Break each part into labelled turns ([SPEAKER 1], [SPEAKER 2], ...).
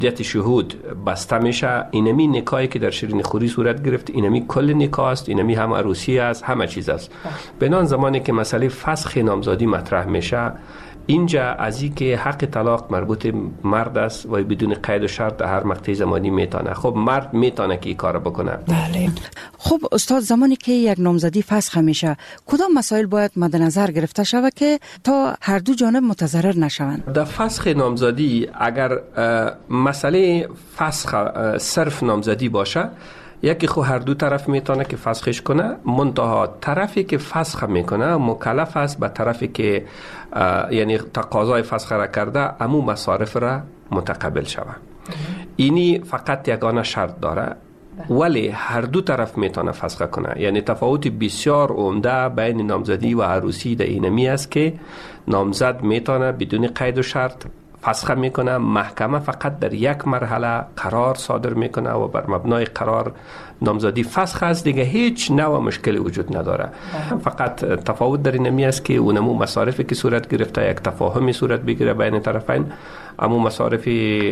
[SPEAKER 1] دیت شهود بسته میشه. اینمی نکاحی که در شیرین خوری صورت گرفت، اینمی کل نکاح است، اینمی هم عروسی است، همه چیز است. بنان زمانی که مسئله فسخ نامزادی مطرح میشه، اینجا از این که حق طلاق مربوط مرد است و بدون قید و شرط در هر مقطع زمانی میتونه. خب مرد میتونه که این کار بکنه.
[SPEAKER 2] بله. خب استاد، زمانی که یک نامزدی فسخ میشه، کدام مسائل باید مد نظر گرفته شود که تا هر دو جانب متضرر نشوند؟
[SPEAKER 1] در فسخ نامزدی اگر مسئله فسخ صرف نامزدی باشه، یکی خو هر دو طرف میتونه که فسخش کنه، منتها طرفی که فسخ میکنه مکلف است به طرفی که یعنی تقاضای فسخ را کرده امو مصارف را متقبل شود. اینی فقط یگانه شرط داره، ولی هر دو طرف میتونه فسخ کنه. یعنی تفاوت بسیار عمده بین نامزدی و عروسی در اینمی است که نامزد میتونه بدون قید و شرط فسخ میکنه، محکمه فقط در یک مرحله قرار صادر میکنه و بر مبنای قرار نامزدی فسخ است، دیگه هیچ نوع مشکلی وجود نداره. فقط تفاوت در اینمی است که اونمو مصارفی که صورت گرفته یک تفاهمی صورت بگیره بین طرفین، اما مصارف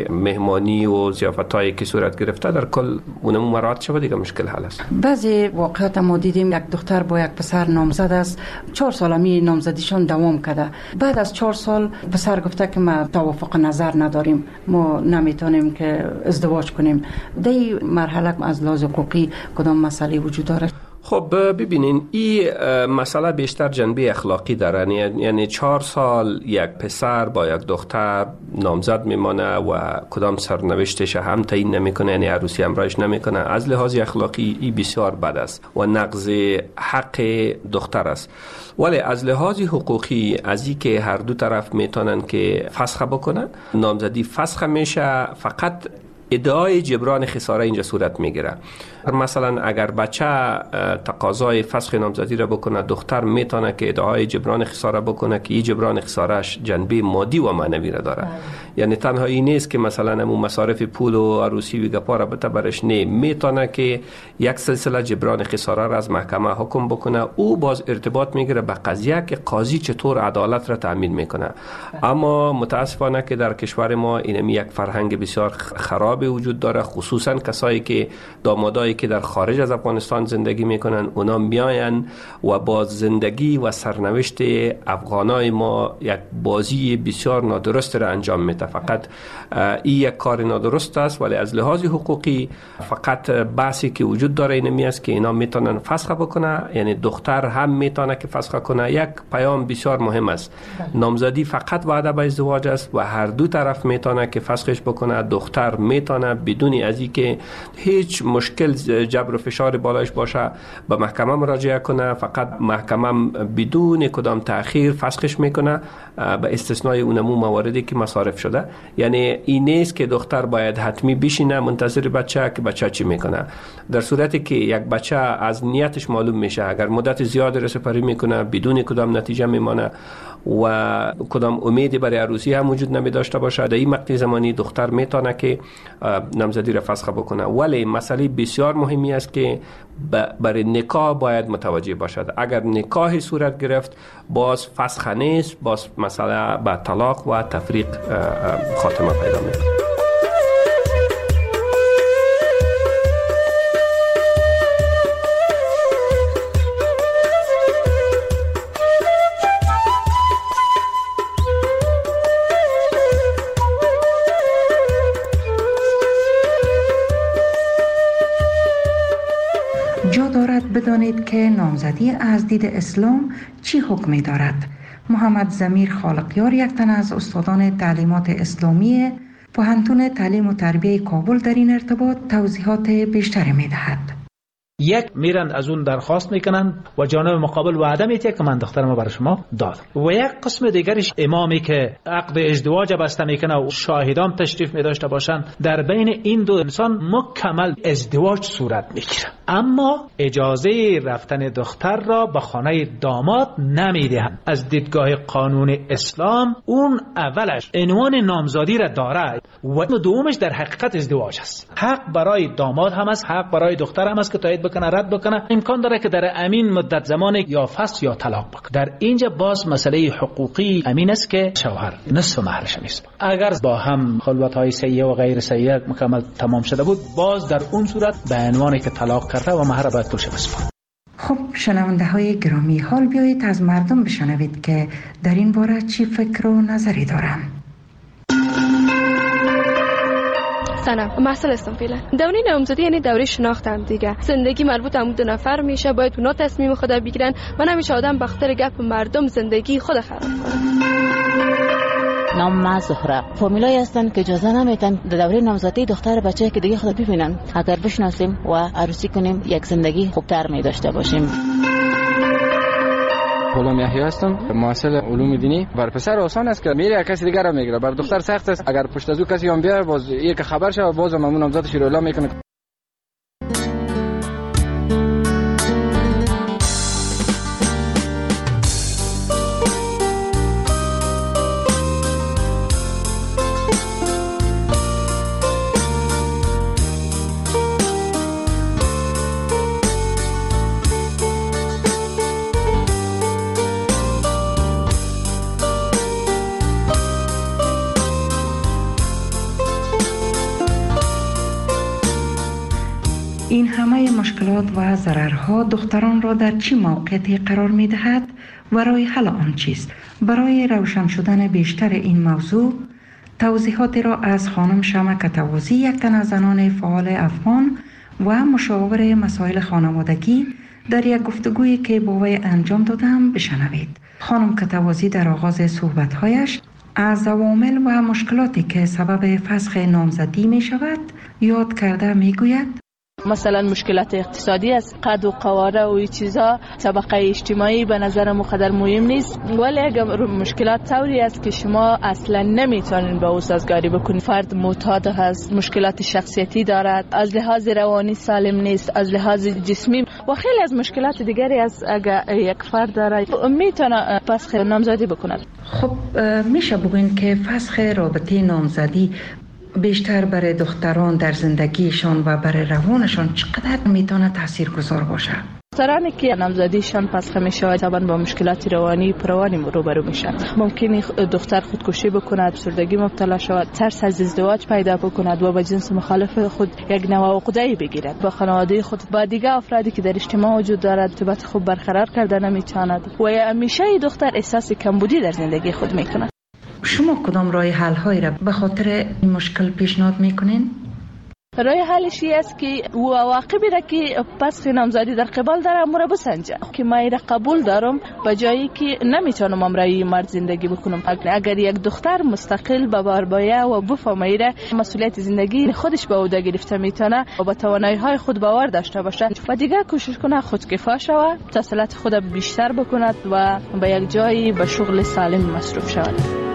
[SPEAKER 1] مهمانی و ضیافتایی که صورت گرفته در کل اونمو مراعات شود، دیگه مشکل حل است.
[SPEAKER 2] بعضی واقعات ما دیدیم یک دختر با یک پسر نامزد است، 4 سال می نامزدیشان دوام کرده. بعد از 4 سال پسر گفته که ما توافق نظر نداریم، ما نمیتونیم که ازدواج کنیم. در این مرحله از لحاظ حقوقی کدام مسئله وجود داره؟
[SPEAKER 1] خب ببینین، این مسئله بیشتر جنبه اخلاقی داره. یعنی 4 سال یک پسر با یک دختر نامزد میمانه و کدام سرنوشتش هم تعیین نمیکنه، یعنی عروسی همراهش نمیکنه. از لحاظ اخلاقی این بسیار بد است و نقض حق دختر است. ولی از لحاظ حقوقی، از این که هر دو طرف میتونن که فسخ بکنن، نامزدی فسخ میشه، فقط ادعای جبران خساره اینجا صورت میگیره. مثلا اگر بچه تقاضای فسخ نامزدی را بکنه، دختر میتونه که ادعای جبران خساره بکنه که این جبران خسارهش جنبه مادی و معنوی را داره. یعنی تنها این نیست که مثلا همون مصارف پول و عروسی و گپا را بته برش، نه، میتونه که یک سلسله جبران خساره را از محکمه حکم بکنه. او باز ارتباط میگیره به قضیه که قاضی چطور عدالت را تامین میکنه. اما متاسفانه که در کشور ما اینمی یک فرهنگ بسیار خراب وجود داره، خصوصا کسایی که دامادایی که در خارج از افغانستان زندگی میکنن، اونا میاین و با زندگی و سرنوشت افغانای ما یک بازی بسیار نادرست را انجام میده. فقط این یک کار نادرست است، ولی از لحاظ حقوقی فقط بحثی که وجود داره اینمی است که اینا میتونن فسخ بکنه، یعنی دختر هم میتونه که فسخ کنه. یک پیام بسیار مهم است، نامزدی فقط وعده به ازدواج است و هر دو طرف میتونه که فسخش بکنه. دختر میتونه بدون از اینکه هیچ مشکل جبر و فشار بالایش باشه به محکمه مراجعه کنه، فقط محکمه بدون کدام تأخیر فسخش میکنه، به استثنای اونمو مواردی که مصارف شده. یعنی این نیست که دختر باید حتمی بشینه منتظر بچه که بچه چی میکنه. در صورتی که یک بچه از نیتش معلوم میشه، اگر مدت زیاد رسپاری میکنه بدون کدام نتیجه میمانه و کدام امیدی برای عروسی هم وجود نمی داشته باشه، در این مقطع زمانی دختر میتونه که نامزدی را فسخ بکنه. ولی مسئله بسیار مهمی است که برای نکاح باید متوجه باشد. اگر نکاحی صورت گرفت باز فسخ نیست، باز مسئله به طلاق و تفریق خاتمه پیدا میکنه.
[SPEAKER 3] بدانید که نامزدی از دید اسلام چی حکمی دارد. محمد ضمیر خالقیار، یک تن از استادان تعلیمات اسلامی پوهنتون تعلیم و تربیه کابل، در این ارتباط توضیحات بیشتری می‌دهد.
[SPEAKER 4] یک میرن از اون درخواست میکنن و جانب مقابل وعده میده که من دخترمو برای شما دادم، و یک قسم دیگرش امامی که عقد ازدواج بسته میکنه و شاهدان تشریف میداشته باشن، در بین این دو انسان مکمل ازدواج صورت میگیره، اما اجازه رفتن دختر را به خانه داماد نمیدهند. از دیدگاه قانون اسلام اون اولش عنوان نامزادی را داره و دومش در حقیقت ازدواج است. حق برای داماد هم است، حق برای دختر هم است که تایید بکنه رد بکنه، امکان داره که در امین مدت زمان یا فسخ یا طلاق بکنه. در اینجا باز مسئله حقوقی امین است که شوهر نصف مهرش نیست. اگر با هم خلوت‌های سیئه و غیر سیئه مکمل تمام شده بود، باز در اون صورت به عنوانی که طلاق کرده و مهر باید پولش بسپاره.
[SPEAKER 3] خب شنونده های گرامی، حال بیایید از مردم بشنوید که در این باره چی فکر و نظری دارن.
[SPEAKER 5] سلام، محصل هستم فعلا. دوره نامزدی یعنی دوره شناختم دیگه. زندگی مربوط به دو نفر میشه، باید اونا تصمیم خود بگیرن و نمیشه آدم بخاطر گپ مردم زندگی خود خراب کنه.
[SPEAKER 6] نام ما زهره. فامیلایی هستن که اجازه نمیدن در دوره نامزدی دختر بچه که دیگه خود ببینن. اگر بشناسیم و عروسی کنیم یک زندگی خوبتر می داشته باشیم.
[SPEAKER 7] غلام یحیی هستم، محصل علوم دینی. بر پسر آسان است که میره کسی دیگر رو میگیره، بر دختر سخت است. اگر پشت از او کسی هم بیاد باز یک خبر شه باز هم اون نامزدش رو اعلام میکنه.
[SPEAKER 3] این همه مشکلات و ضررها دختران را در چه موقعیتی قرار می دهد و راه حل آن چیست؟ برای روشن شدن بیشتر این موضوع توضیحاتی را از خانم شمع کتوازی، یک تن از زنان فعال افغان و مشاور مسائل خانوادگی، در یک گفتگویی که با وی انجام دادم بشنوید. خانم کتوازی در آغاز صحبت‌هایش از عوامل و مشکلاتی که سبب فسخ نامزدی می شود یاد کرده می گوید:
[SPEAKER 8] مثلا مشکلات اقتصادی است، قد و قواره و این چیزا طبقه اجتماعی به نظر مقدر مهم نیست، ولی اگر مشکلات طوری است که شما اصلا نمیتونین با او سازگاری بکنید. فرد معتاد هست، مشکلات شخصیتی دارد، از لحاظ روانی سالم نیست، از لحاظ جسمی و خیلی از مشکلات دیگری است. اگر یک فرد داره میتونه فسخ نامزدی بکند.
[SPEAKER 3] خب میشه بگوین که فسخ رابطه نامزدی بیشتر برای دختران در زندگیشان و برای روانشان چقدر میتونه تاثیرگذار باشه؟
[SPEAKER 8] دخترانی که نامزدیشان فسخ میشه طبعا با مشکلات روانی روبرو میشن. ممکنه دختر خودکشی بکند، افسردگی مبتلا شود، ترس از ازدواج پیدا بکند و با جنس مخالف خود یک نوع عقده‌ای بگیرد. با خانواده خود، با دیگر افرادی که در اجتماع وجود دارد ارتباط خوب برقرار کرده نمیتواند و همیشه دختر احساس کمبودی در زندگی خود میکند.
[SPEAKER 3] شما کدام راه حل هایی را به خاطر این مشکل پیشنهاد میکنین؟
[SPEAKER 8] راه حلش است که عواقبی را که فسخ نامزدی در قبال داره امور بسنجه که من را قبول دارم به جایی که نمیتونم امرای مرد زندگی بکنم. اگر یک دختر مستقل به بار باید و بفهمه مسئولیت زندگی خودش به عهده گرفته میتونه و با توانایی های خود باور داشته باشه و دیگه کوشش کنه خودکفا شود، تحصیلات خود بیشتر بکند و به یک جایی به شغل سالم مصروف شود.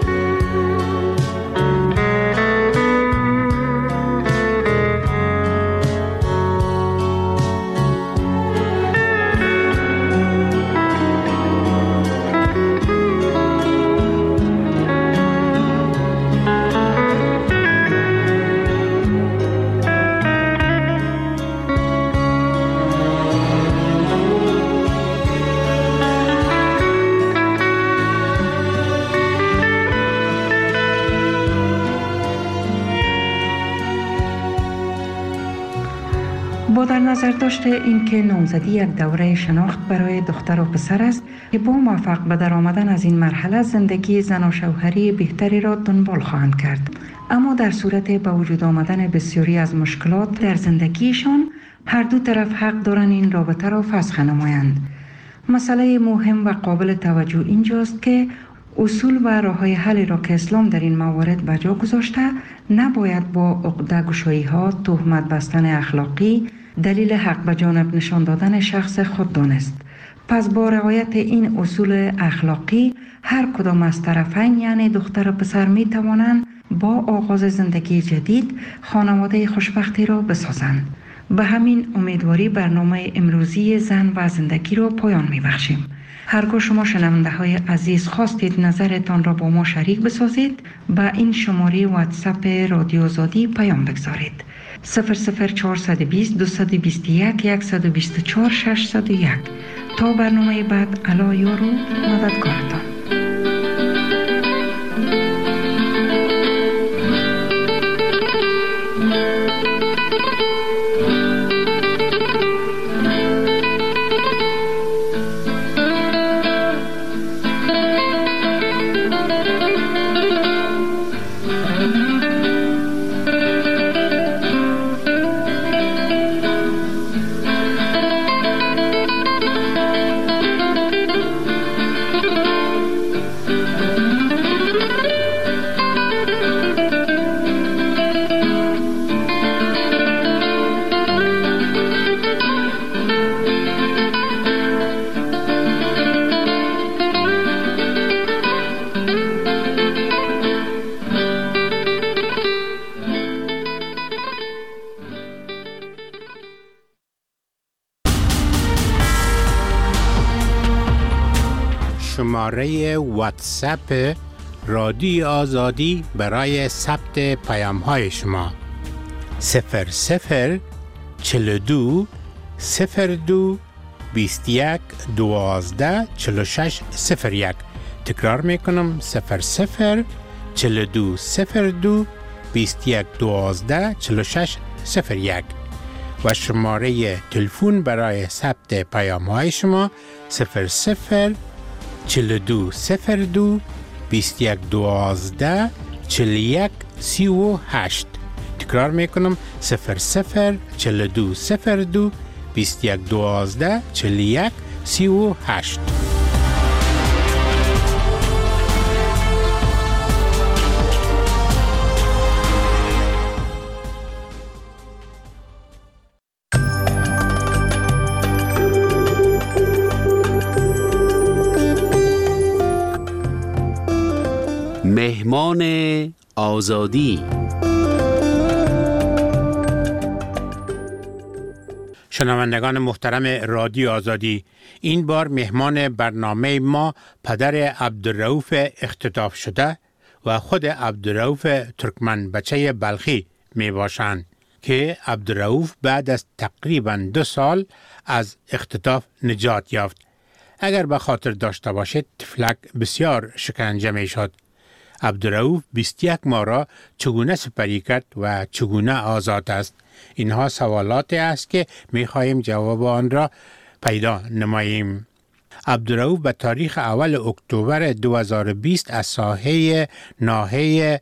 [SPEAKER 3] با در نظر داشته این که نامزدی یک دوره شناخت برای دختر و پسر است که با موفق به در آمدن از این مرحله زندگی زن و شوهری بهتری را دنبال خواهند کرد، اما در صورت به وجود آمدن بسیاری از مشکلات در زندگیشان هر دو طرف حق دارند این رابطه را فسخ نمایند. مسئله مهم و قابل توجه اینجاست که اصول و راه‌های حل را که اسلام در این موارد به جا گذاشته نباید با عقده‌گشایی‌ها، تهمت بستن اخلاقی دلیل حق به جانب نشان دادن شخص خود دانست. پس با رعایت این اصول اخلاقی هر کدام از طرفین یعنی دختر و پسر می توانند با آغاز زندگی جدید خانواده خوشبختی را بسازند به همین امیدواری برنامه امروزی زن و زندگی رو پایان می‌بخشیم. هرگاه شما شنونده های عزیز خواستید نظرتان را با ما شریک بسازید، با این شماره واتساپ رادیو آزادی پیام بگذارید: 00420 221 124 601. تا برنامه بعد، الا یارو مددکارتان.
[SPEAKER 9] شماره واتساپ رادیو آزادی برای ثبت پیام‌های شما 0042 02 21 12 46 01. تکرار میکنم: 0042 02 21 12 46 01. و شماره تلفن برای ثبت پیام‌های شما 42 02 21 12 41 38. تکرار میکنم: 42 02 21 12 41 38.
[SPEAKER 10] مهمان آزادی.
[SPEAKER 9] شنوندگان محترم رادیو آزادی، این بار مهمان برنامه ما پدر عبدالرؤوف اختطاف شده و خود عبدالرؤوف ترکمن بچه بلخی می باشند که عبدالرؤوف بعد از تقریباً 2 سال از اختطاف نجات یافت. اگر به خاطر داشته باشید، طفلک بسیار شکنجه می شد. عبدالرؤوف 21 ماه را چگونه سپری کرد و چگونه آزاد است؟ اینها سوالاتی است که می خواهیم جواب آن را پیدا نماییم. عبدالرؤوف به تاریخ اول اکتبر 2020 از ساحه ناحیه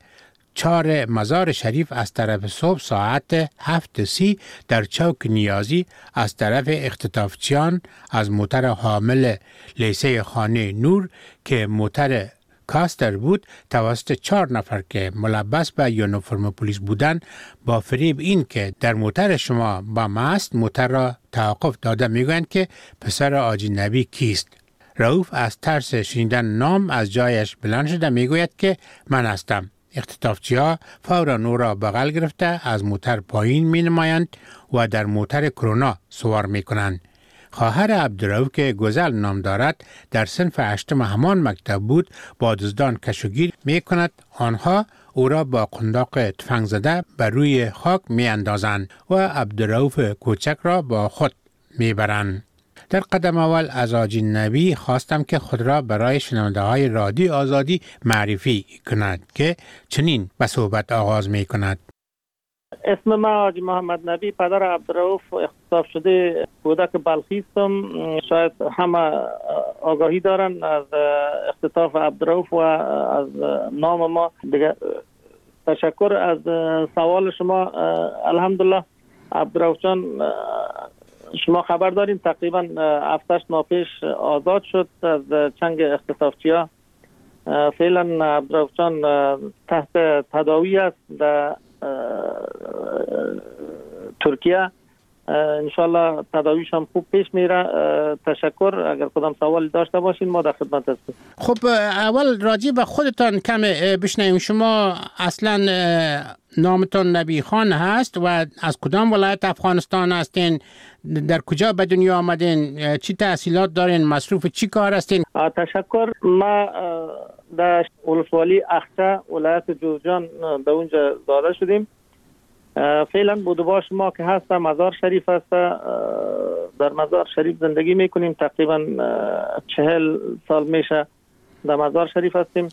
[SPEAKER 9] 4 مزار شریف از طرف صبح ساعت 7:30 در چوک نیازی از طرف اختطافچیان از موتر حامل لیسه خانه نور که موتر کاستر بود توسط 4 نفر که ملبس به یونیفرم پلیس بودند با فریب این که در موتر شما با ماست موتر را توقف داده میگویند که پسر حاجی نبی کیست. رؤوف از ترس شنیدن نام از جایش بلند شده میگوید که من هستم. اختطافچی‌ها فوراً او را بغل گرفته از موتر پایین می نمایند و در موتر کرونا سوار می کنند. خواهر عبدالرؤوف که گزل نام دارد در صنف 8 همان مکتب بود، با دزدان کشوگیر می کند. آنها او را با قنداق تفنگ زده بر روی خاک می اندازند و عبدالرؤوف کوچک را با خود می برند. در قدم اول از حاجی نبی خواستم که خود را برای شنونده های رادیو آزادی معرفی کند که چنین به صحبت آغاز می کند.
[SPEAKER 11] اسم من حاجی محمد نبی، پدر عبدالرؤوف اختطاف شده کودک بلخی هستم. شاید همه آگاهی دارن از اختطاف عبدالرؤوف و از نام ما دیگه. تشکر از سوال شما. الحمدلله عبدالرؤوف جان، شما خبر دارین تقریبا 7-8 ماه پیش آزاد شد از چنگ اختطافچی‌ها. فعلا عبدالرؤوف جان تحت تداوی است در ترکیه. انشالله تداویش هم خوب پیش میره. تشکر. اگر کدام سوال داشته باشین ما در خدمت هستیم.
[SPEAKER 9] خب اول راجع به خودتان کم بشنویم. شما اصلا نامتان نبی خان هست و از کدام ولایت افغانستان هستین؟ در کجا به دنیا آمدین؟ چی تحصیلات دارین؟ مصروف چی کار هستین؟
[SPEAKER 11] تشکر. ما در ولسوالی اخچه ولایت جوزجان در اونجا زاده شدیم. فعلا بودواش ما که هست مزار شریف هست. در مزار شریف زندگی میکنیم. تقریبا 40 سال میشه در مزار شریف هستیم.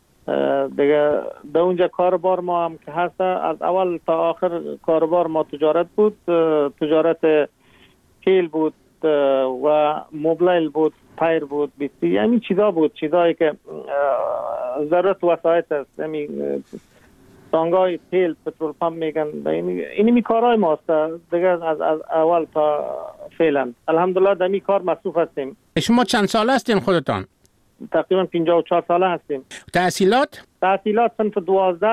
[SPEAKER 11] دیگه در اونجا کاربار ما هم که هست از اول تا آخر کاربار ما تجارت بود. تجارت تیل بود و موبایل بود، پایر بود، بیستی، یعنی چیزا بود، چیزایی که ضرورت وسایت است. یعنی تانگای تیل، پترول پمپ میگن. اینی کارهای ماست دیگه از اول تا فعلا. الحمدلله در این کار مصروف هستیم.
[SPEAKER 9] شما چند سال هستین خودتان؟
[SPEAKER 11] تقریبا 54 ساله هستیم.
[SPEAKER 9] تحصیلات
[SPEAKER 11] صنف 12.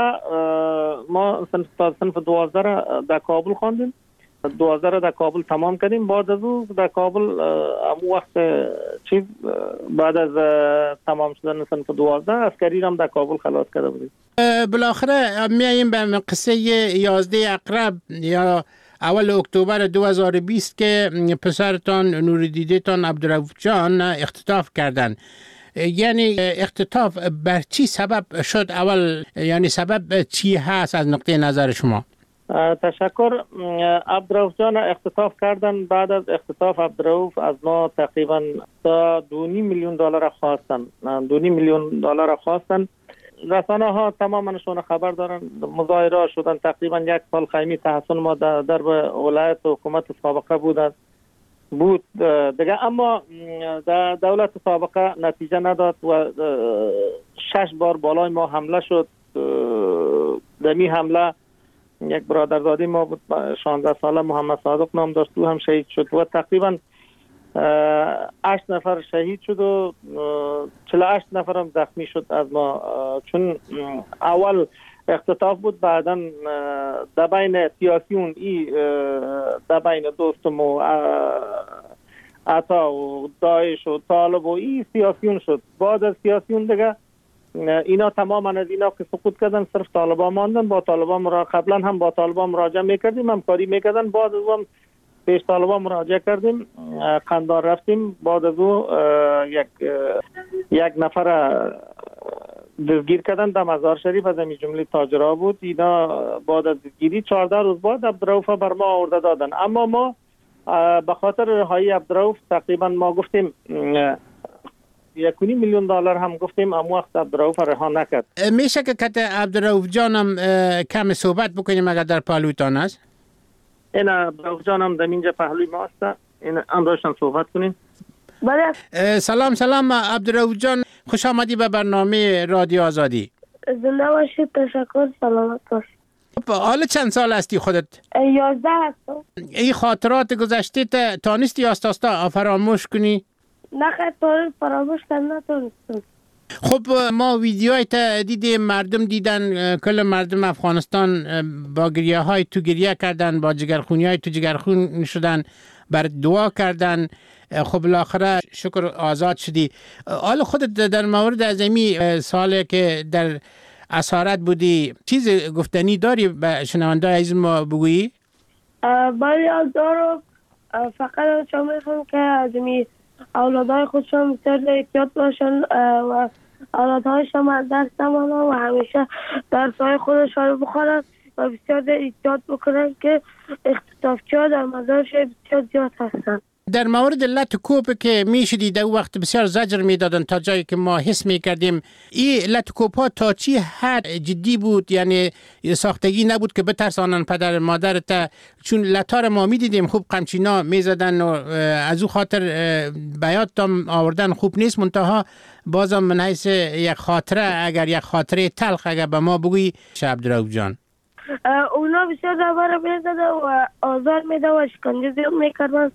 [SPEAKER 11] ما صنف 12 را در کابل خواندیم. 12 را در کابل تمام کردیم. بعد از اون در کابل امو وقت بعد از تمام شدن صنف 12 عسکری هم در کابل خلاص کرده بودیم.
[SPEAKER 9] بالاخره میاییم به قصه 11 اقرب یا اول اکتبر 2020 که پسرتان نوردیدتان عبدالرؤف جان اختطاف کردن. یعنی اختطاف بر چی سبب شد؟ اول یعنی سبب چی هست از نقطه نظر شما؟
[SPEAKER 11] تشکر. عبدالرؤف جان اختطاف کردن. بعد از اختطاف عبدالرؤف از ما تقریبا $2.5 میلیون خواستن. $2.5 میلیون خواستن. رسانه ها تمامشون خبر دارن. مظاهره شدن. تقریبا 1 سال خیمی تحصن ما در ولایت حکومت سابقه بود دیگه. اما در دولت سابقه نتیجه نداد و 6 بار بالای ما حمله شد. دمی حمله یک برادرزاده ما بود 16 ساله محمد صادق نام داشت، او هم شهید شد و تقریبا 8 نفر شهید شد و 48 نفر هم زخمی شد از ما. چون اول اختطاف بود، بعدا در بین سیاسیون در بین دوستم و عطا و داعش و طالب و سیاسیون شد. بعد از سیاسیون دیگه اینا تماما از اینا که سقوط کردن صرف طالبان ماندن. با طالبان قبلا هم با طالبان مراجعه میکردیم، همکاری میکردن. بعد از اون پیش طالبان مراجعه کردیم، قندار رفتیم. بعد از اون یک نفر دستگیر کردن در مزار شریف، از همین جمله تاجرها بود. اینا بعد از دستگیری 14 روز بعد عبدالرؤف بر ما آورده دادن. اما ما به خاطر رهایی عبدالرؤف تقریبا ما گفتیم $1.5 میلیون هم گفتیم، اما وقت عبدالرؤف رها نکرد.
[SPEAKER 9] میشه که کت عبدالرؤف جانم کم صحبت بکنیم اگر در پهلویتان است؟
[SPEAKER 11] این عبدالرؤف جانم در اینجا پهلوی ما است. این امروزشان صحبت کنیم.
[SPEAKER 9] سلام عبدالرؤف جان، خوش آمدی به برنامه رادیو آزادی.
[SPEAKER 12] زنده باشید. تشکر. سلامت باشید.
[SPEAKER 9] حالا چند سال هستی خودت؟
[SPEAKER 12] 11 هستم.
[SPEAKER 9] این خاطرات گذشته تانستی آستاستا فراموش کنی؟
[SPEAKER 12] نه خیلی فراموش نتونستم.
[SPEAKER 9] خب ما ویدیوهای دیدیم، مردم دیدن، کل مردم افغانستان با گریه های تو گریه کردن، با جگرخونی های تو جگرخون شدن، بر دعا کردن. خب بالاخره شکر آزاد شدی. حالا خودت در مورد ازمی سالی که در اسارت بودی چیز گفتنی داری به شنونده عزیز ما بگویی؟
[SPEAKER 12] بله دارم. فقط چون میخوام که ازمی اولادهای خودشون بسیار احتیاط باشن و اولادهایشون از درس نمانن و همیشه درسهای خودشون رو بخونن و بسیار احتیاط بکنن که اختطافچی ها در مزار شریف بسیار زیاد هستن.
[SPEAKER 9] در مورد لط کوپ که میشدی در وقت بسیار زجر میدادن تا جایی که ما حس میکردیم. این لط کوپ ها تا چی حد جدی بود؟ یعنی ساختگی نبود که بترسانن پدر مادرت؟ چون لطار ما میدیدیم خوب قمچینا میزدن و از او خاطر بیات تام آوردن خوب نیست. منتها بازم من حیث یک خاطره، اگر یک خاطره تلخ اگر به ما بگویی عبدالرؤف جان.
[SPEAKER 12] اونا بسیار درباره میزدن و آزار میدن و شکنجه زیاد میکردن.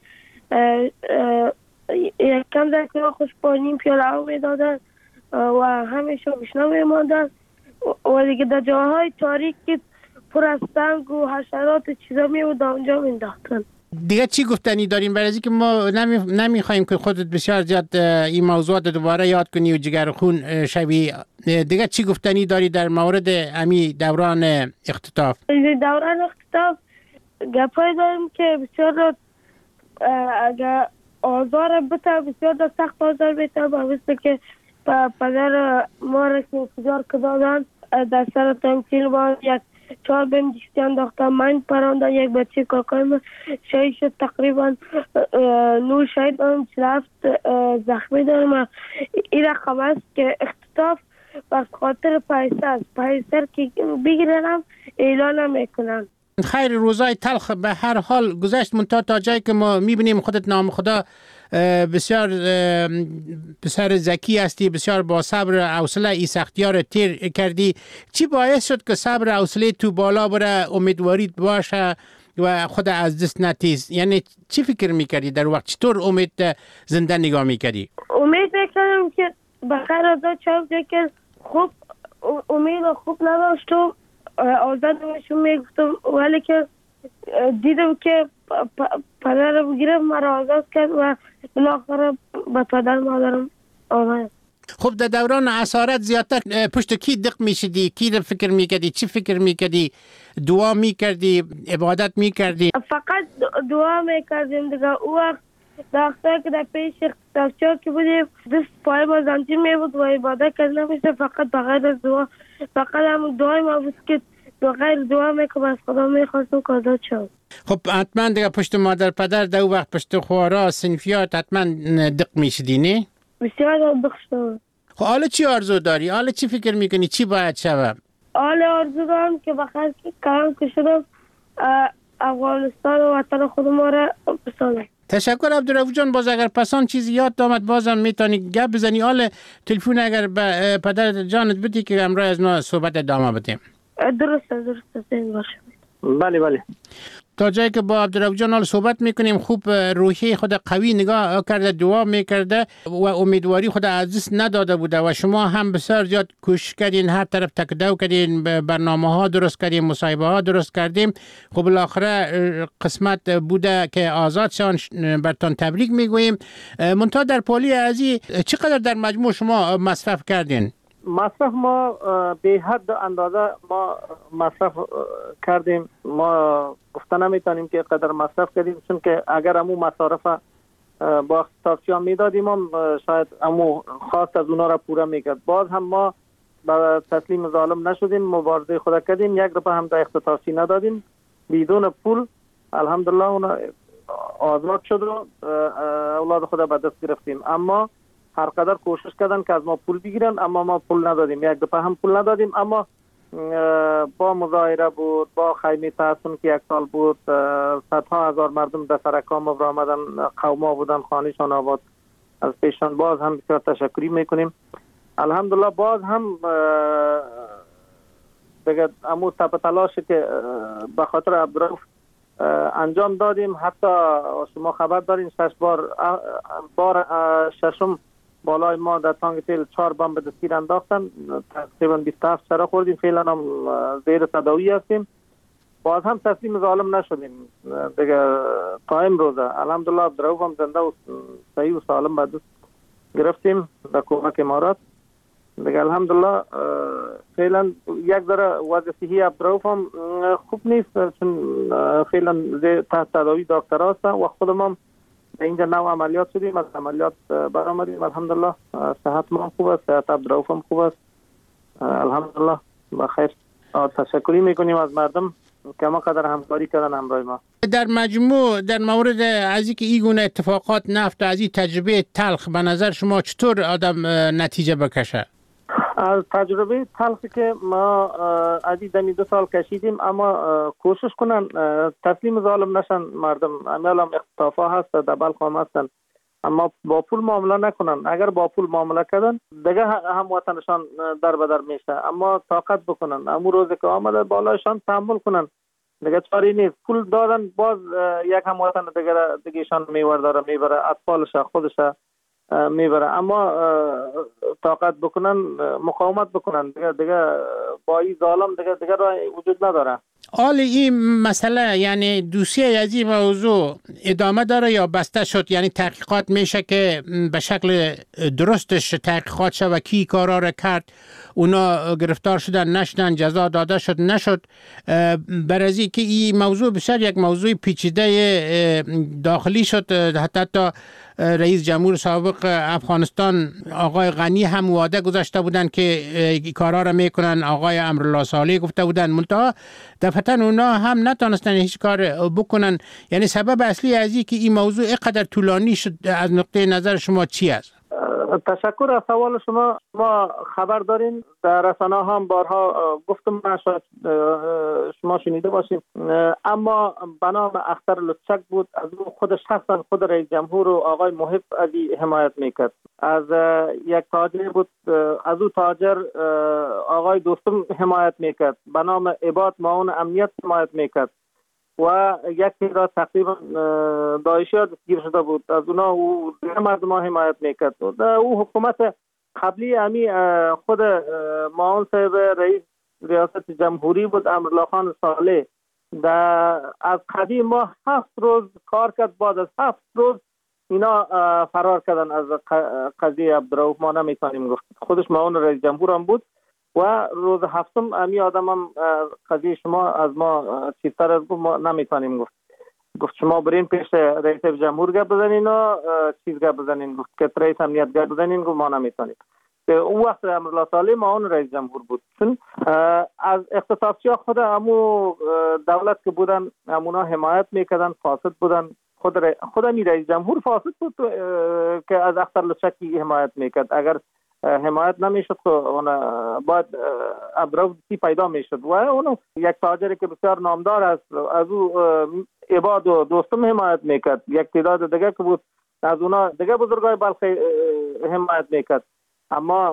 [SPEAKER 12] یک کم در که خوش پانیم پیاله میدادن و همیشه بشنا میماندن و دیگه در جاهای تاریک که پر از سنگ و حشرات چیزا میبود اونجا مینداختن.
[SPEAKER 9] دیگه چی گفتنی دارین؟ برای اینکه ما نمیخوایم که خودت بسیار زیاد این موضوعات دوباره یاد کنی و جگر خون شوی. دیگه چی گفتنی داری در مورد امی دوران اختطاف؟
[SPEAKER 12] دوران اختطاف گپای داریم که بسیار اگر آزار بتا بسیار سخت آزار بتا باوسته که پدر ما را که انتظار کدادن در سر تمثیل با یک 4 بندیستی انداختن من پراندن. یک بچه کاکای من شهید شد تقریبا 9 شهید دارم 47 زخمی دارم. این رقم است که اختطاف بر خاطر پیسر که بگیرنم اعلان میکنن.
[SPEAKER 9] خیر روزای تلخ به هر حال گذشت منتها تا جایی که ما میبینیم خودت نام خدا بسیار پسر ذکی هستی، بسیار با صبر و حوصله ای سختی‌ها رو تیر کردی. چی باعث شد که صبر و حوصله تو بالا بره، امیدواریت باشه و خود از دست نتیز؟ یعنی چی فکر میکردی در وقت؟ چطور امید زنده نگاه میکردی؟
[SPEAKER 12] امید میکردم که بخیر آزاد شد که خوب امید خوب نداشت و آزاد نمیشون میگفتم، ولی که دیدم که پدر بگیره مرا آزاد کرد و بالاخره به پدر مادرم آمد.
[SPEAKER 9] خب در دوران اسارت زیادتر پشت کی دق میشدی؟ کی رو فکر میکردی؟ چی فکر میکردی؟ دعا میکردی؟ عبادت میکردی؟
[SPEAKER 12] فقط دعا میکردیم دیگه. او وقت داختر که در پیش اختطافچا که بودیم دست پای ما زنجیر میبود و عبادت کرد نمیشه، فقط بغیر از دعا. فقط هم دعای ما بود که بغیر دعا میکنم از خدا میخواستم که آزاد شد.
[SPEAKER 9] خب حتما دیگه پشت مادر پدر در وقت پشت خوارا صنفیات حتما دق میشدی نه؟
[SPEAKER 12] بسیار دق شد.
[SPEAKER 9] خب حالا چی آرزو داری؟ حالا چی فکر میکنی؟ چی باید شود؟
[SPEAKER 12] حالا آرزو دارم که بخیر که کلام کشیدم افغانستان و وطن خود ما را بسازم.
[SPEAKER 9] تشکر عبدالرؤوف جان. باز اگر پسان چیزی یاد آمد بازم میتونی گپ بزنی. حالا تلفن اگر به پدر جانت بدی که امروز از ما صحبت ادامه بدیم.
[SPEAKER 12] درسته زنگ باشه.
[SPEAKER 11] بله
[SPEAKER 9] تا جایی که با عبدالرؤوف جان حال صحبت میکنیم خوب روحی خود قوی نگاه کرده، دعا میکرده و امیدواری خود از دست نداده بوده و شما هم بسیار زیاد کوشش کردین، هر طرف تکدو کردین، برنامه ها درست کردین، مصاحبه ها درست کردیم. خب بالاخره قسمت بوده که آزاد شان. برتان تبریک میگوییم. منتها در پالی ازی چقدر در مجموع شما مصرف کردین؟
[SPEAKER 11] مصرف ما به حد اندازه ما مصرف کردیم. ما گفته نمیتونیم که قدر مصرف کردیم، چون که اگر امو مصارف با اختطافچیان میدادیم هم شاید امو خواست از اونا را پوره میکرد. باز هم ما با تسلیم ظالم نشدیم، مبارزه خود کردیم. 1 روپیه هم در اختطافچی ندادیم. بدون پول الحمدلله اونا آزاد شد و اولاد خود به دست گرفتیم. اما هر قدر کوشش کردن که از ما پول بگیرن، اما ما پول ندادیم. 1 روپیه هم پول ندادیم. اما با مظاهره بود، با خیمه تحسن که 1 سال بود، صدها هزار مردم در سر کام آمدن، قوما بودن، خانهشان آباد از پیشان. باز هم بسیار تشکری میکنیم. الحمدلله باز هم دیگه امو تپ تلاش که به خاطر عبدالرؤوف انجام دادیم. حتی شما خبر دارین 6 بار ششم بالای ما در تانگ تیل 4 بمب به دستگیر انداختن. تقریبا 27 سره خوردیم. فعلا هم زیر تداوی هستیم. باز هم تسلیم ظالم نشدیم دیگه تا امروزه. الحمدلله عبدالرؤوف هم زنده و صحیح و سالم به دست گرفتیم به کمک امارات دیگه. الحمدلله فعلا یک ذره وضع صحی عبدالرؤوف هم خوب نیست، چون فعلا تحت تداوی دکتر هستن و خودم هم به اینجا نوع عملیات شدیم. از عملیات برآمدیم. الحمدلله صحت ما خوب است، صحت عبدالرؤوف هم خوب است. الحمدلله بخیر. تشکری میکنیم از مردم که ما قدر همکاری کردن همراه ما. در
[SPEAKER 9] مجموع در مورد از اینکه این گونه اتفاقات نفت از این تجربه تلخ به نظر شما چطور آدم نتیجه بکشه؟
[SPEAKER 11] از تجربه تلخی که ما عدید 2 سال کشیدیم، اما کوشش کنن تسلیم ظالم نشن مردم. امیال هم اختطافا هست، در بلخ هم هستن، اما با پول معامله نکنن. اگر با پول معامله کردن دیگه هم وطنشان در بدر میشه. اما طاقت بکنن، امو روزی که آمده بالایشان تحمل کنن دیگه چاری نیست. پول دادن باز یک هم وطن دیگه شان میورداره میبره، اطفالش خودش میبره. اما طاقت بکنن، مقاومت بکنن دیگه با این ظالم دیگه راه وجود نداره.
[SPEAKER 9] حال این مسئله یعنی دوسیه از این موضوع ادامه داره یا بسته شد؟ یعنی تحقیقات میشه که به شکل درستش تحقیقات شد و کی کارا را کرد، اونا گرفتار شدن نشدن، جزا داده شد نشد. برازی که این موضوع بسیار یک موضوع پیچیده داخلی شد. حتی رئیس جمهور سابق افغانستان آقای غنی هم وعده گذاشته بودن که کارا را میکنن، آقای امرالله صالح گفته بودن، منتها دفعتا اونا هم نتونستن هیچ کار بکنن. یعنی سبب اصلی از این که این موضوع اینقدر طولانی شد از نقطه نظر شما چی است؟
[SPEAKER 11] تشکر از سوال شما. ما خبر داریم، در رسانه هم بارها گفتم، شاید شما شنیده باشیم، اما به نام اختر لطچک بود. از او خودش شخصا خود رئیس جمهور و آقای محب علی حمایت میکرد. از یک تاجر بود، از او تاجر آقای دوستم حمایت میکرد، به نام عباد معاون امنیت حمایت میکرد و یک تعداد تقریبا داعشی ها دستگیر شده بود. از اونا او مردم ها حمایت میکرد. او حکومت قبلی امی خود معاون صاحب رئیس ریاست جمهوری بود، امرالله خان صالح. از قدیم ما 7 روز کار کرد، بعد از 7 روز اینا فرار کردن از قضیه عبدالرؤوف. ما نمیتونیم گفت، خودش معاون رئیس جمهور هم بود و روز هفتم امی آدم هم قضیه شما از ما چیزتر از ما نمیتونیم گفت شما برین پیش رئیس جمهور گپ بزنین و چیز گپ بزنین، گفت که رئیس امنیت گپ بزنین، گفت ما نمیتونیم. اون وقت امرالله صالح معاون رئیس جمهور بود. چون از اختصاصی ها خود امو دولت که بودن امونا حمایت میکردن، فاسد بودن. خود امی رئیس جمهور فاسد بود که از اختر لطچکی حمایت میکرد. اگر حمایت نمیشد که اون باید عبدالرؤوف پیدا میشد و اون یک تاجری که بسیار نامدار است، از او عباد و دوستم حمایت میکرد. یک تعداد دیگه که بود از اونا دیگه بزرگای بلخی حمایت میکرد. اما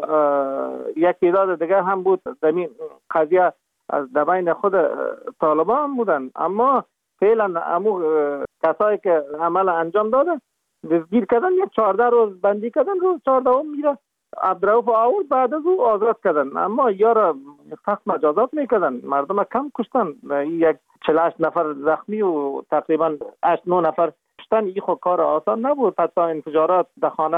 [SPEAKER 11] یک تعداد دیگه هم بود زمین قضیه از دبین خود طالبان هم بودن. اما فعلا امو کسایی که عمل انجام داده دستگیر کردن، یک 14 روز بندی کردن، روز 14 میره عبدالرؤوف آورد، بعد از او آزاد کردن. اما یارا سخت مجازات میکردن، مردم کم کشتن. یک 48 نفر زخمی و تقریبا 8-9 نفر کشتن. این خود کار آسان نبود. حتی انفجارات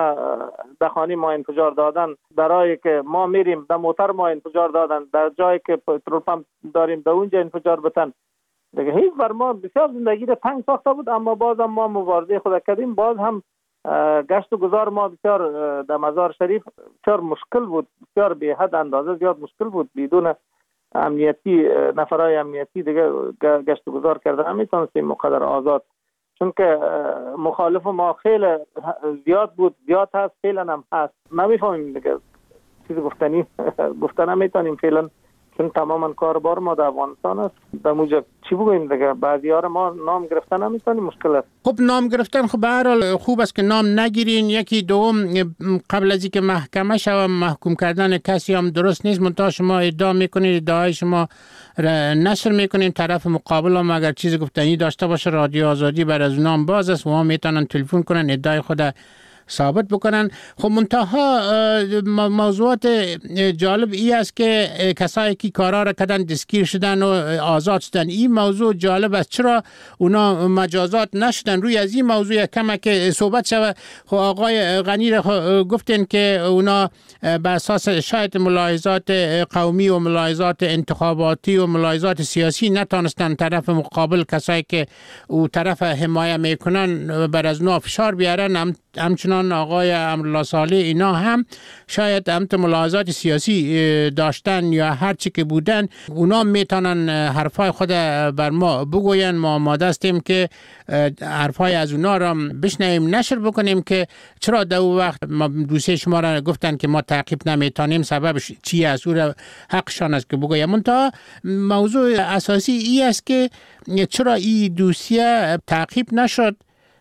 [SPEAKER 11] در خانه ما انفجار دادن، برای که ما میریم در موتر ما انفجار دادن، در جایی که پترول پمپ داریم در اونجا انفجار بتن. دیگه هیچ بر ما بسیار زندگی را تنگ ساخته بود. اما باز هم ما مبارزه خود کردیم. باز هم گشت و گذار ما بسیار در مزار شریف بسیار مشکل بود، بسیار به حد اندازه زیاد مشکل بود. بدون امنیتی، نفرای امنیتی دیگه گشت و گذار کرده نمیتونستیم مقدر آزاد، چون که مخالف ما خیلی زیاد بود، زیاد هست، فعلا هم هست. نمیفهمیم دیگه چیز گفتن نمیتونیم فعلا، چون تماما کاربار ما در افغانستان است. در موجب چی بگوییم دیگه؟ بعضی ها ما نام گرفتن نمیتونیم، مشکل است.
[SPEAKER 9] خب نام گرفتن خب به هر حال خوب است که نام نگیرین. یکی دوم قبل از اینکه محکمه شوه محکوم کردن کسی هم درست نیست. منتها شما ادعا میکنید، ادعای شما نشر میکنین، طرف مقابل هم اگر چیز گفتنی داشته باشه رادیو آزادی بر از نام باز است و هم میتونن تلفن کنن ادعای خود ثابت بکنن. خب منتها موضوعات جالب ای است که کسایی که کارا را کردن دستگیر شدن و آزاد شدن. این موضوع جالب است، چرا اونا مجازات نشدن؟ روی از این موضوع کمک صحبت شود. خب آقای غنی را گفتن که اونا بر اساس شاید ملاحظات قومی و ملاحظات انتخاباتی و ملاحظات سیاسی نتونستن طرف مقابل، کسایی که او طرف حمایت میکنن، بر از نو فشار بیارن. همچنان آقای امرالله صالح اینا هم شاید هم ملاحظات سیاسی داشتن یا هر چی که بودن، اونا میتونن حرفای خود بر ما بگوین. ما آماده هستیم که حرفای از اونا را بشنویم، نشر بکنیم که چرا در اون وقت دوسیه شما را گفتن که ما تعقیب نمیتونیم، سببش چی است، او را حقشان است که بگویم. منتها موضوع اساسی ای است که چرا این دوسیه تعقیب نشد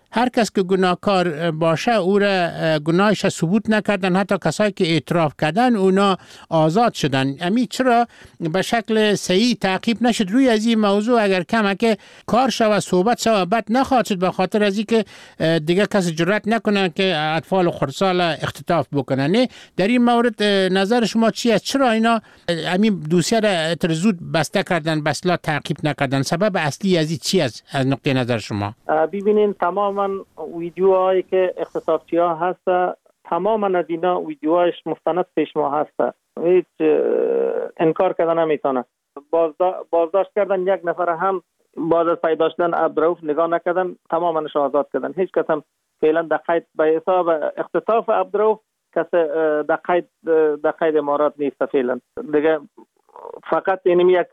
[SPEAKER 9] هر کس که گناهکار باشه او را گناهش ثبوت نکردن، حتی کسایی که اعتراف کردن اونا آزاد شدن. چرا به شکل صحیح تعقیب نشد روی از این موضوع؟ اگر کمک کار شود صحبت شود بد نخواهد شد، به خاطر از اینکه دیگه کسی جرئت نکنه که اطفال خردسال اختطاف بکنن. در این مورد نظر شما چی است؟ چرا اینا همین دوسیه را زود بسته کردن، به اصطلاح تعقیب نکردن؟ سبب اصلی از این چی است از نقطه نظر شما؟
[SPEAKER 11] ببینین تماما ویدیوهایی که اختطافچی ها هست، تماما از اینا ویدیوهایش مستند پیش ما هست، هیچ انکار کردن نمیتونه. بازداشت کردن یک نفر هم بعد از پیدا شدن عبدالرؤوف نگاه نکردن، تماماش آزاد کردن. هیچ کس هم فعلا در قید به حساب اختطاف عبدالرؤوف کس در قید امارات نیست فعلا دیگه. فقط اینم یک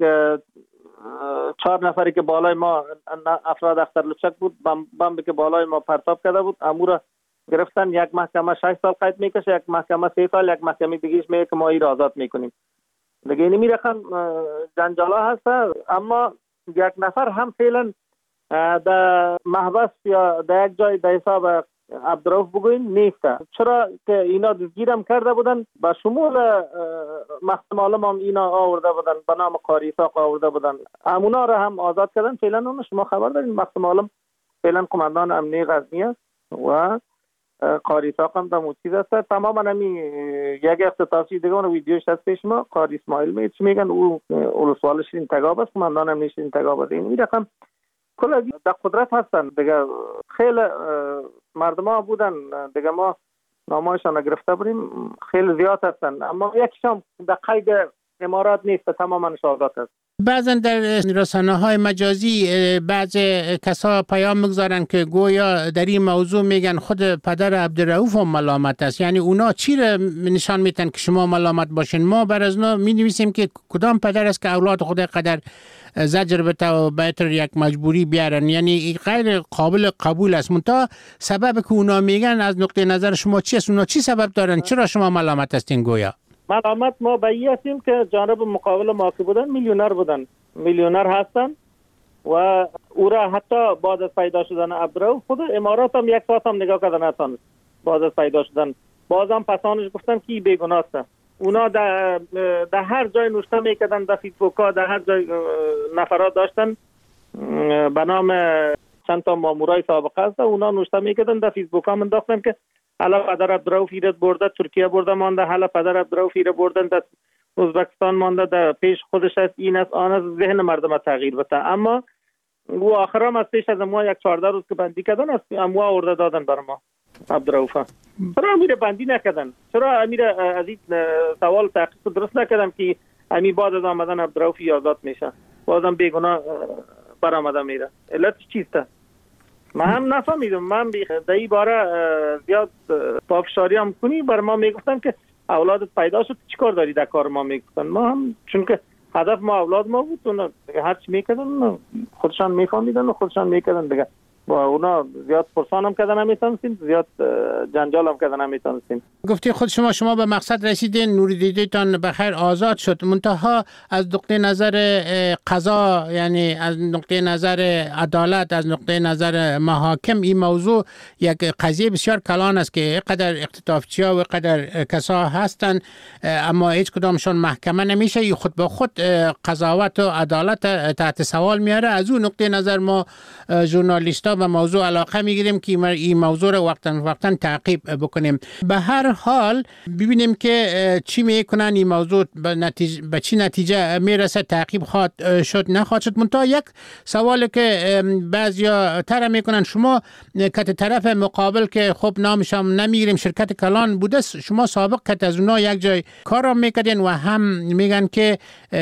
[SPEAKER 11] 4 نفری که بالای ما افراد اختر لچک بود، بمبی که بالای ما پرتاب کرده بود، امور گرفتن. یک محکمه 6 سال قید میکشه، یک محکمه 3 سال، یک محکمه دیگهش میگه که ما این را آزاد میکنیم دیگه. اینمی رقم جنجالا هست. اما یک نفر هم فعلا در محبس یا در یک جای در حساب عبدالرؤوف بگوین نیست. چرا که اینا دستگیرم کرده بودن، به شمول محکمه عالم هم اینا آورده بودن، به نام قاری اسحاق آورده بودن، همونا را هم آزاد کردن. فعلا شما خبر دارین محکمه عالم فعلا قماندان امنیه غزنی است و قاری اسحاق هم در موچیز است. تماما همی یک اختطافچی دیگه اون ویدیوش هست پیش ما، قاری اسماعیل میگن او ولسوال شیرین تگاب است، قماندان امنیه شیرین تگاب است. این رقم کل در قدرت هستن دیگه. خیلی مردم ها بودن دیگه، ما نامایشان گرفته بودیم، خیلی زیاد هستن، اما یکیشان در قید امارات نیست، تماما آزاد است.
[SPEAKER 9] بعضا در رسانه‌های مجازی بعض کسا پیام میگذارن که گویا در این موضوع میگن خود پدر عبدالرؤوف هم ملامت است. یعنی اونا چی را نشان میتن که شما ملامت باشین؟ ما بر از اونا مینویسیم که کدام پدر است که اولاد خود قدر زجر بده و بهتر یک مجبوری بیارن. یعنی غیر قابل قبول است. منتها سبب که اونا میگن از نقطه نظر شما چی است؟ اونا چی سبب دارن؟ چرا شما ملامت هستین گویا؟
[SPEAKER 11] ملامت ما به این هستیم که جانب مقابل ما که بودن میلیونر هستن و او را حتی بعد از پیدا شدن عبدالرؤوف خود امارات هم یک ساعت هم نگاه کردن نتونست. بعد از پیدا شدن بازم پسانش گفتن که بیگناه است. اونا در هر جای نوشته میکردن، در فیسبوک ها در هر جای نفرات داشتن به نام چند تا مامورای سابقه است، اونا نوشته میکردن در فیسبوک ها منداختن که حالا پدر عبدالرؤوف ایراد برده ترکیه برده مانده، حالا پدر عبدالرؤوف ایراد بردن در ازبکستان مانده، در پیش خودش است، این است آن است، ذهن مردم تغییر بده. اما او آخرام از پیش از ما یک 14 روز که بندی کردن است، اموا آورده دادن بر ما عبدالرؤوف. چرا امیر بندی نکردن؟ چرا امیر از این سوال تحقیق درست نکردن که امیر بعد از آمدن عبدالرؤوف آزاد میشه، بازم بیگناه برآمده میره؟ علت چیست؟ من هم نفهمیدم. من در این باره زیاد پافشاری هم کنی بر ما میگفتن که اولادت پیدا شد چیکار داری در کار ما میگفتن. ما هم چون که هدف ما اولاد ما بود، اونا هر چی میکردن خودشان میفهمیدن و خودشان میکردن دیگه. با اونا زیاد پرسان هم کردن نمیتونستیم، زیاد جنجال هم کردن نمیتونستیم.
[SPEAKER 9] گفتی خود شما به مقصد رسیدین، نوری دیدیتان بخیر آزاد شد. منتها از نقطه نظر قضا، یعنی از نقطه نظر عدالت، از نقطه نظر محاکم، این موضوع یک قضیه بسیار کلان است که قدر اختطافچی‌ها و قدر کسا هستن اما هیچ کدامشون محکمه نمیشه. این خود به خود قضاوت و عدالت تحت سوال میاره. از اون نقطه نظر ما ژورنالیست‌ها و موضوع علاقه میگیریم که این موضوع رو وقتا تعقیب بکنیم. به هر حال ببینیم که چی میکنن، این موضوع به چی نتیجه میرسه، تعقیب خواهد شد نخواهد شد. منتها یک سوالی که بعضیا طرح میکنن، شما که طرف مقابل که خب نامش هم نمیگیریم شرکت کلان بوده، شما سابق که از اونها یک جای کار هم میکردین و هم میگن که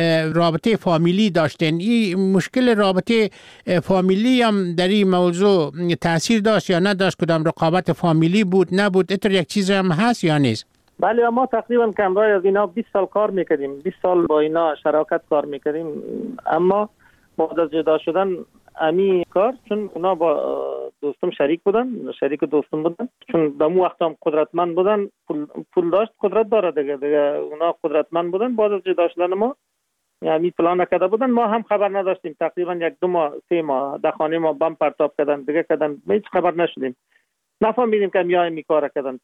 [SPEAKER 9] رابطه فامیلی داشتین. این مشکل رابطه فامیلی هم در این موضوع تاثیر داشت یا نداشت؟ کدام رقابت فامیلی بود نبود؟ اتر یک چیز هم هست یا نیست؟
[SPEAKER 11] بله، ما تقریبا کمرای از اینا 20 سال کار میکردیم، 20 سال با اینا شراکت کار میکردیم. اما بعد از جدا شدن امی کار، چون اونا با دوستم شریک بودن، شریک دوستم بودن، چون دمو وقت هم قدرتمند بودن، پول داشت، قدرت داره دیگه اونا قدرتمند بودن. بعد از جدا شدن ما یعنی پلان نکرده بودن، ما هم خبر نداشتیم. تقریبا 1-2 ماه 3 ماه در خانه ما بم پرتاب کردن دیگه کردن، هیچ خبر نشدیم، نفهمیدیم که میای میکاره کردن.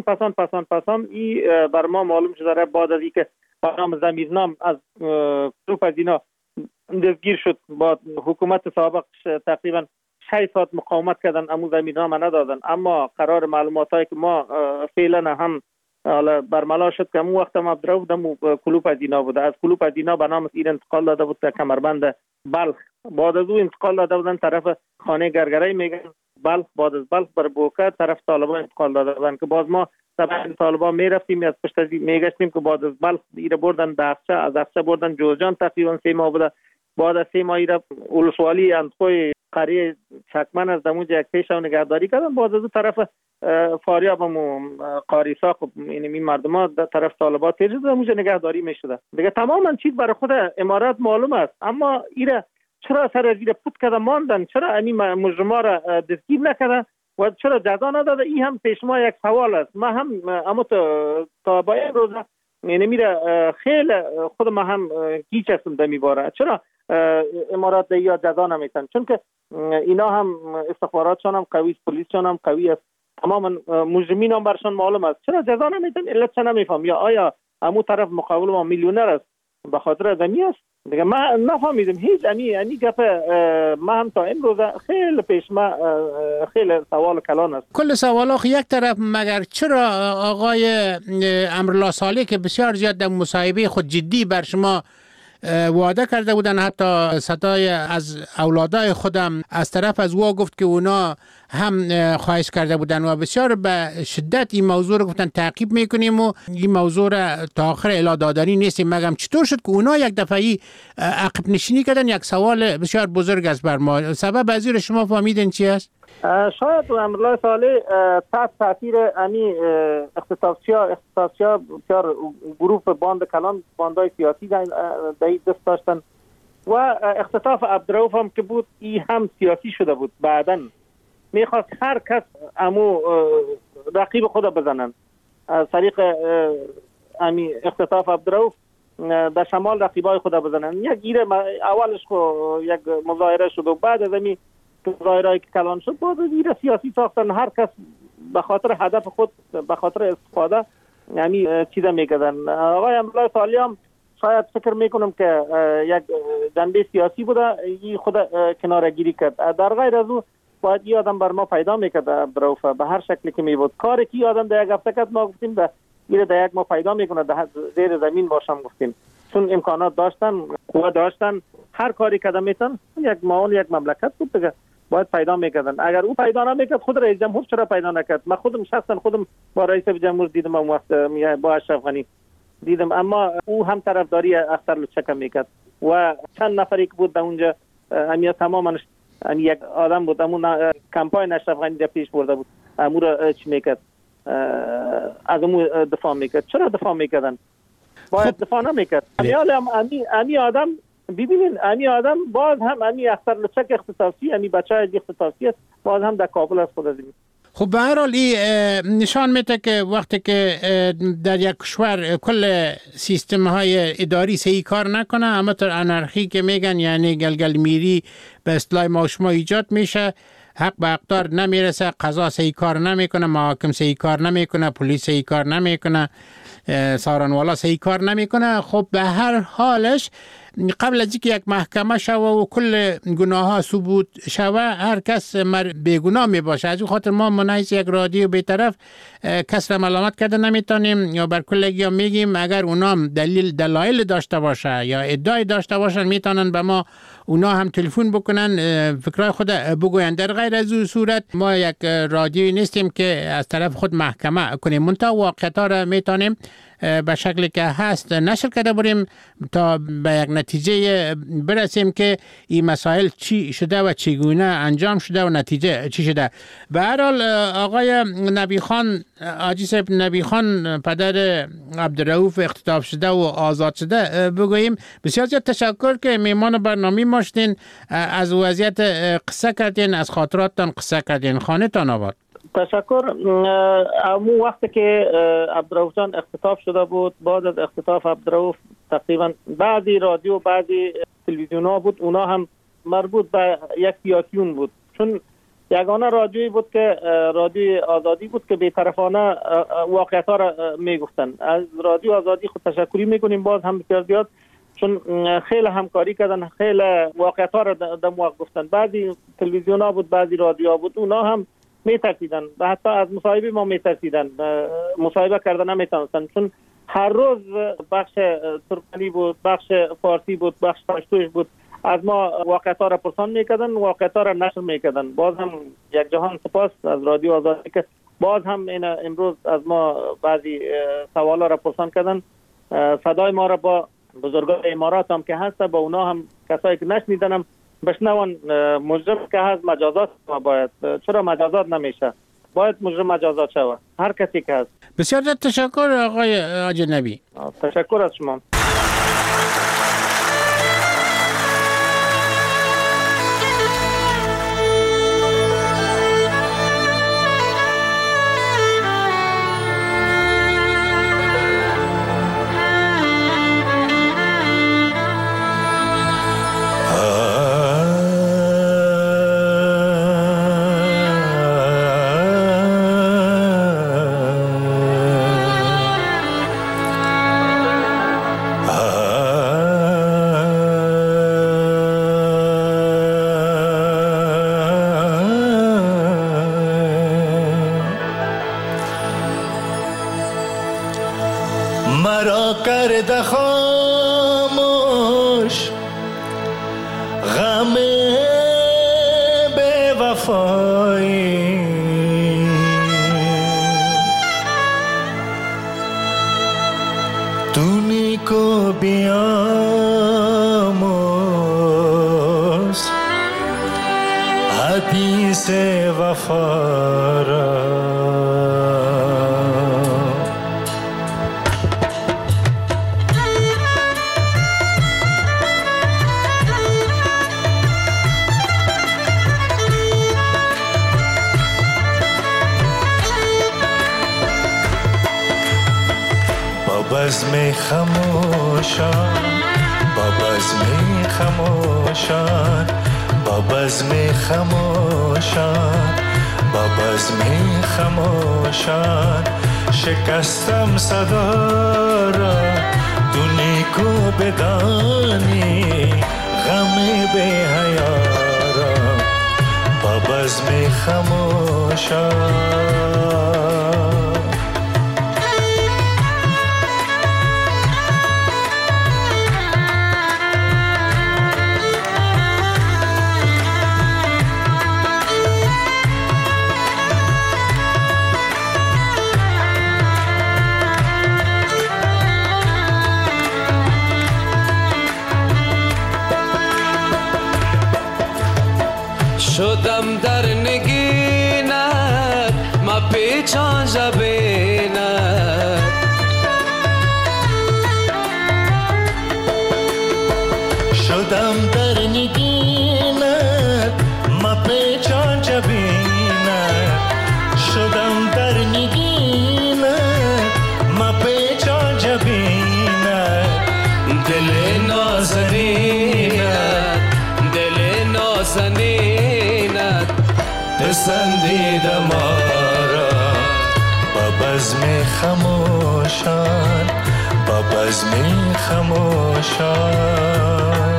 [SPEAKER 11] پسان ای بر ما معلوم شده بعد از اینکه برنامه زمیرنام از گروپ از اینا دستگیر شد، با حکومت سابقش تقریبا 6 ساعت مقاومت کردن، امو زمیرنامه ندادن. اما قرار معلوماتایی که ما فعلا هم حالا برملا شد که امو وقت عبدالرؤوف دمو کلوپ از اینا بوده، از کلوپ از اینا به نام ایر انتقال داده بود تا کمربند بلخ. بعد از او انتقال داده بودن طرف خانه گرگرای میگن بلخ. بعد از بلخ بر بوکه طرف طالبان انتقال داده بودن که باز ما طبعا طالبان میرفتیم از پشت از میگشتیم که بعد از بلخ ایره بردن داخچه، از داخچه بردن جوزجان. تقریبا 3 ماه بوده. بعد از 3 ماه ایره اولسوالی اندخوی قریه چکمن از دموج یک پیش و نگهداری کردن. بعد از اون طرف فاریاب و قاری ساق این مردم ها در طرف طالبان تیر شده، دموج نگهداری میشده دیگه. تماما چیز برای خود امارات معلوم است، اما ایره چرا سر از ایره پوت کرده ماندن، چرا این مجرما را دستگیر نکرده و چرا جزا نداده؟ این هم پیش ما یک سوال است. ما هم اما تا با این روز یعنی میره خیلی خود ما هم گیج هستم در میباره چرا امارات یا جزا نمیتن، چون که اینا هم استخباراتشان هم قوی، پلیسشان هم قوی است، تماما مجرمین هم برشان معلوم است. چرا جزا نمیتن؟ علت چه نمیفهم؟ یا آیا همون طرف مقابل ما میلیونر است به خاطر زمین است؟ دیگه ما نفهمیدم هیچ. یعنی گپ ما هم تا این روز خیلی پیش ما خیلی سوال کلان است.
[SPEAKER 9] کل سوال یک طرف، مگر چرا آقای امرالله صالح که بسیار زیاد در مصاحبه خود جدی بر شما وعده کرده بودن، حتی صدای از اولادای خودم از طرف از او گفت که اونا هم خواهش کرده بودن و بسیار به شدت این موضوع رو گفتن تعقیب میکنیم و این موضوع را تا آخر اعلام دادنی نیستیم. مگم چطور شد که اونا یک دفعی عقب نشینی کردن؟ یک سوال بسیار بزرگ است بر ما. سبب از این شما فهمیدین چی است؟
[SPEAKER 11] شاید امرالله صالح تحت تاثیر امی اختصاصیا بسیار گروه باند کلان، باندای سیاسی در دست داشتن و اختطاف عبدالرؤوف هم که بود ای هم سیاسی شده بود. بعدن میخواست هر کس امو رقیب خود بزنن. از طریق امی اختطاف عبدالرؤوف در شمال رقیبای خود بزنن. یک گیره اولش یک مظاهره شد و بعد از امی مظاهرهایی که کلان شد باز گیره سیاسی ساختن. هر کس به خاطر هدف خود، به خاطر استفاده یعنی چیزا میکردن. آقای امرالله صالح هم شاید فکر میکنم که یک جنبه سیاسی بوده، این خود کناره گیری کرد. در غیر از او باید این آدم بر ما پیدا میکرد عبدالرؤوف به هر شکلی که می بود. کاری که این آدم در یک هفته کرد ما گفتیم در یک ما پیدا میکنه در زیر زمین باشم گفتیم، چون امکانات داشتن، قوه داشتن، هر کاری کردن میتن. یک معاون یک مملکت بود دیگه، باید پیدا میکردن. اگر او پیدا نمیکرد خود رئیس جمهور چرا پیدا نکرد؟ من خودم شخصا با رئیس جمهور دیدم اون وقت با اشرف غنی دیدم، اما او هم طرفداری اختر لچک میکرد و چند نفری که بود در اونجا همیا تماما یک آدم بود امون کمپاین اشرف غنی در پیش برده بود، امو را چی میکرد؟ از امو دفاع میکرد. چرا دفاع میکردن؟ باید دفاع نمیکرد. امی آدم ببینین، امی آدم باز هم امی اختر لچک اختصاصی، امی بچه اختصاصی است، باز هم در کابل است خود از این.
[SPEAKER 9] خب به هر حال نشان میده که وقتی که در یک کشور کل سیستم های اداری صحیح کار نکنه، اما تر انارخی که میگن یعنی گلگل میری به اصطلاح ما شما ایجاد میشه، حق به اقدار نمیرسه، قضا صحیح کار نمیکنه، محاکم صحیح کار نمیکنه، پلیس صحیح کار نمیکنه، سارنوالا صحیح کار نمیکنه. خب به هر حالش قبل از اینکه یک محکمه شوه و کل گناه ها ثبوت شوه هر کس بیگناه می باشه. از این خاطر ما منحیث یک رادیو بی‌طرف کس را ملامت کرده نمیتونیم یا بر کلگی ها میگیم اگر اونام دلایل داشته باشه یا ادعای داشته باشن میتونن به ما اونا هم تلفن بکنن فکرای خود بگوین. در غیر از اون صورت ما یک رادیویی نیستیم که از طرف خود محکمه کنیم، منتها واقعیت ها را میتونیم به شکلی که هست نشر کرده بریم تا به یک نتیجه برسیم که این مسائل چی شده و چگونه انجام شده و نتیجه چی شده. به هر حال آقای نبی خان، حاجی صاحب نبی خان پدر عبدالرؤوف اختطاف شده و آزاد شده، بگوییم بسیار زیاد تشکر که میمان برنامه ما شدین، از وضعیت قصه کردین، از خاطراتتان قصه کردین. خانه‌تان آباد.
[SPEAKER 11] تشکر. امو وقتی که عبدالرؤوف جان اختطاف شده بود، بعد از اختطاف عبدالرؤوف تقریبا بعضی رادیو بعضی تلویزیون ها بود، اونا هم مربوط به یک سیاسیون بود، چون یگانه رادیویی بود که رادیو آزادی بود که بی‌طرفانه واقعیت ها را میگفتن. از رادیو آزادی خود تشکری میکنیم باز هم بسیار زیاد، چون خیلی همکاری کردن، خیلی واقعیت ها را در موقع گفتن. بعضی تلویزیون ها بود، بعضی رادیو ها بود، اونا هم میترسیدن و حتی از مصاحبه ما میترسیدن، مصاحبه کردن نمیتونستن، چون هر روز بخش ترکمنی بود، بخش فارسی بود، بخش پشتوش بود، از ما واقعیت ها را پرسان میکردن، واقعیت ها را نشر میکردن. باز هم یک جهان سپاس از رادیو آزادی که باز هم این امروز از ما بعضی سوالا را پرسان کردن. صدای ما را با بزرگان امارات هم که هست با اونا هم کسایی که نشنیدن هم بشنون. مجرم که هست مجازات ما باید، چرا مجازات نمیشه؟ باید مجرم مجازات شود، هر کسی که هست.
[SPEAKER 9] بسیار تشکر آقای اجنبی.
[SPEAKER 11] تشکر از شما.
[SPEAKER 13] مرا کرده خاموش غم بے وفایی، تو نیکو بیاموز حدیث وفا را. بزم خموشان، با بزم خموشان، با بزم خموشان، با بزم خموشان، شکستم صدا را تو نیکو بدانی غم بی حیا را. با بزم خموشان
[SPEAKER 14] شدم در نگینت ما پیچان جبینت،
[SPEAKER 13] شدم در نگینت ما پیچان جبینت، شدم در نگینت ما پیچان جبینت،
[SPEAKER 14] دل نازنینت دل نازنینت پسندید ما را.
[SPEAKER 13] با بزم خموشان، با بزم خموشان.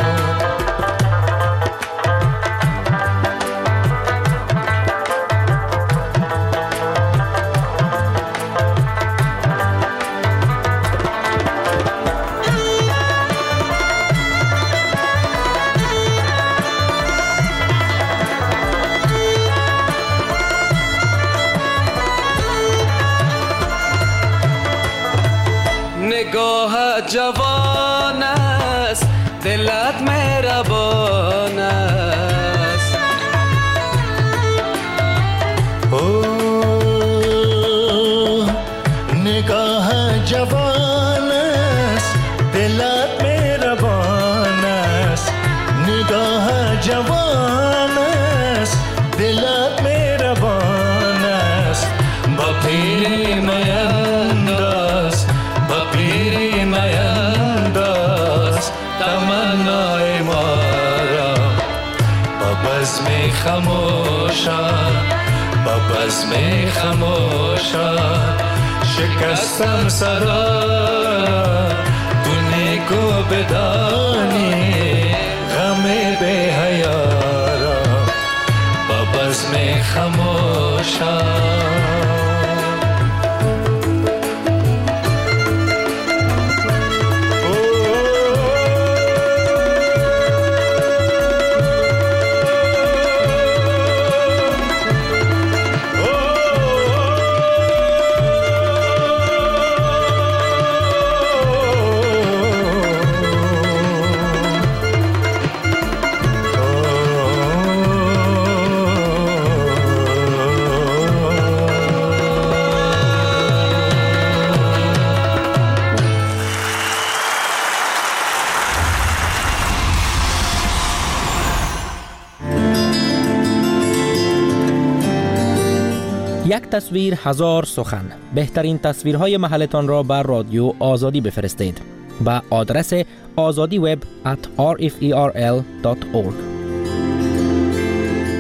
[SPEAKER 14] نگاه جوان است دلت مهربان است،
[SPEAKER 13] نگاه جوان است دلت مهربان است، نگاه جوان است دلت مهربان است. با پیری مینداز، با پیری مینداز
[SPEAKER 14] خموشم با بزم خموشم شکستم صدا تو نیکو بدانی غم به حیارم با بزم خموشم
[SPEAKER 15] یک تصویر هزار سخن. بهترین تصویرهای محلتان را بر رادیو آزادی بفرستید. با آدرس azadiweb@rferl.org.